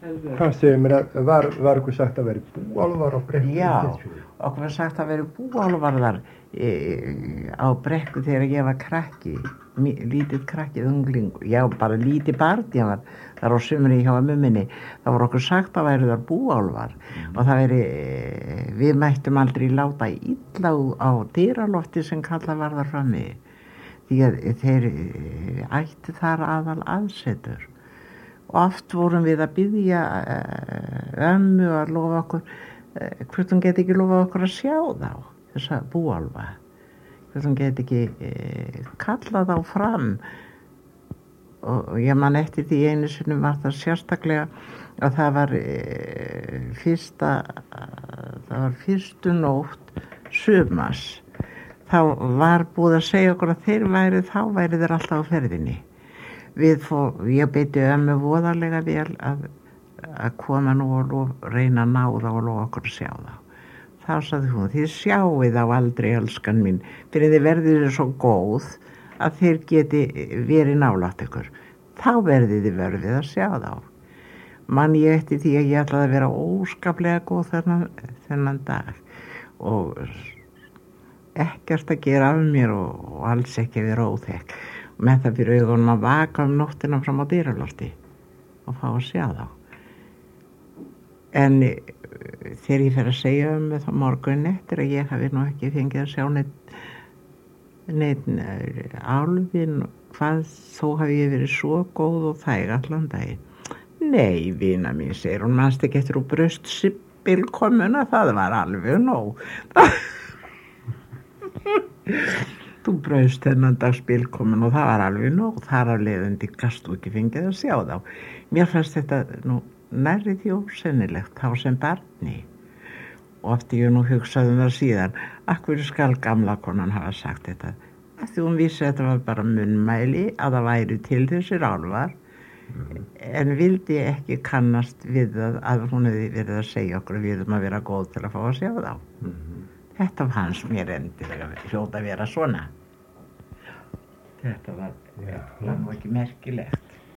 Hvað segir mér að var ykkur sagt að veri búálfar á Brekku? Já, okkur var sagt að veri búálfar þar á Brekku þegar ég var krakki, lítið krakkið ungling, já bara lítið barn, ég var þar á sumri hjá ömmu minni, þá var okkur sagt að væri þar búálfar og það veri, við mættum aldrei láta illa á dyralofti sem kallað var þar frammi, því að þeir ættu þar aðal aðsetur. Og oft vorum við að biðja ömmu að lofa okkur, hvort hún geti ekki lofa okkur að sjá þá, þessa búálfa. Hvort hún geti ekki kallað þá fram. Og ég man eftir því einu sinni var það sérstaklega að það var fyrstu nótt sumars. Þá var búið að segja okkur að þeir væri þeir alltaf á ferðinni. Ég beiti ömmu voðalega vel að koma nú og reyna að ná þá og lofa okkur að sjá þá. Þá sagði hún, þið sjáið þá aldrei, elskan mín, fyrir þið verðið svo góð að þeir geti verið nálægt ykkur. Þá verðið þið verðið að sjá þá. Man ég eftir því að ég ætlaði að vera óskaplega góð þennan dag og ekkert að gera af mér og alls ekki að vera óþekk. Með það fyrir augunum að vaka nóttina fram á dyralofti og fá að sjá þá. En þegar ég fer að segja það morgun eftir að ég hafi nú ekki fengið að sjá neitt álfin, hvað þó hafi ég verið svo góð og þæg allan daginn. Nei, vina mín, segir hún, manst ekki eftir úr brjóstspilkomuna, það var alveg nóg. Þú braust þennan dag spilkomin og það var alveg nóg, þar af leiðandi gastu ekki fengið að sjá þá. Mér fannst þetta nú nærri því ósennilegt þá sem barni. Og oft ég nú hugsaði það síðan, akkur skal gamla konan hafa sagt þetta? Því hún vissi að þetta var bara munnmæli að það væri til þessir álfar, en vildi ekki kannast við það að hún hefði verið að segja okkur að við að vera góð til að fá að sjá þá. Þetta fannst mér endilega hljóta að vera svona. Þetta var nú ekki merkilegt.